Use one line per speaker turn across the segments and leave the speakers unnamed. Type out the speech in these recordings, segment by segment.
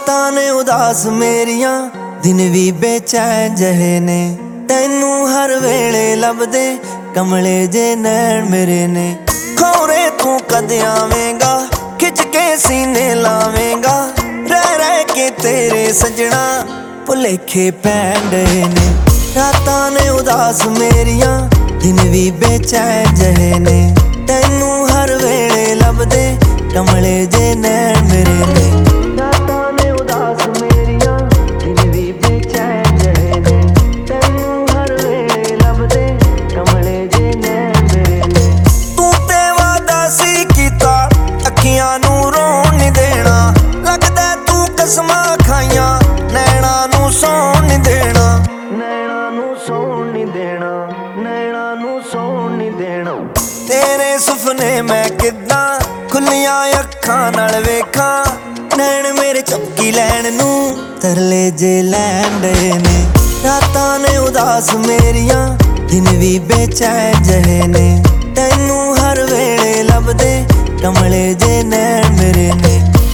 रातां ने उदास मेरियां दिन भी बेचैन जहे ने तैनू हर वेले लभदे कमले जे नैन मेरे ने खौरे तू कद आवेंगा खिच के सीने लावेंगा रह के तेरे सजना भुलेखे पैण डे ने रातां ने उदास मेरियां दिन भी बेचैन जहे ने तैनू हर वेले लभदे कमले जे नैन मेरे ने रातां ने उदास मेरियां दिन भी बेचैन जहे ने तैनू हर वेले लभदे कमले जे नैन मेरे ने तू ते वादा सी कीता अखियां नू रोण नहीं देना लगदा तू कसमां खाइयां नैना नू सौण नहीं देना नैना नू सौण नहीं देना नैना नू सौण नहीं देना तेरे सुपने मैं किद्दां खुलियां अखां नाल वेखां नैन मेरे चपकी लैण नू तरले जे लैण डे ने रातां ने उदास मेरियां दिन भी बेचैन जहे ने तैनू हर वेले लभदे कमले जे नैन मेरे ने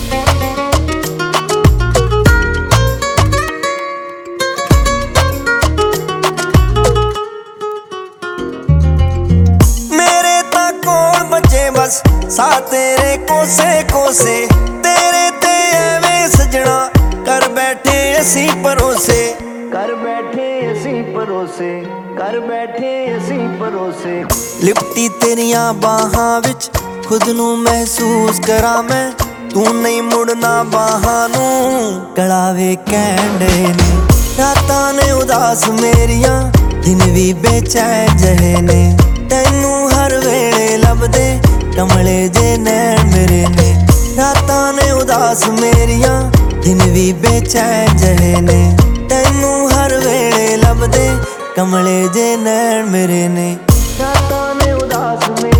बस सा तेरे कोसे कोसे तेरे ते एवें सजना कर बैठे असी परोसे कर बैठे असी परोसे कर बैठे असी परोसे लिपटी तेरियां बाहां विच खुद नू महसूस करा मैं तू नहीं मुड़ना बाहां नू कड़ावे कहण डे ने रातां ने उदास मेरियां दिन भी बेचैन जहे ने तैनू हर वेले लभदे कमले जे नैन मेरे ने रातां ने उदास मेरियां दिन भी बेचैन जहे ने तैनू हर वेले लभदे कमले जे नैन मेरे ने रातां ने उदास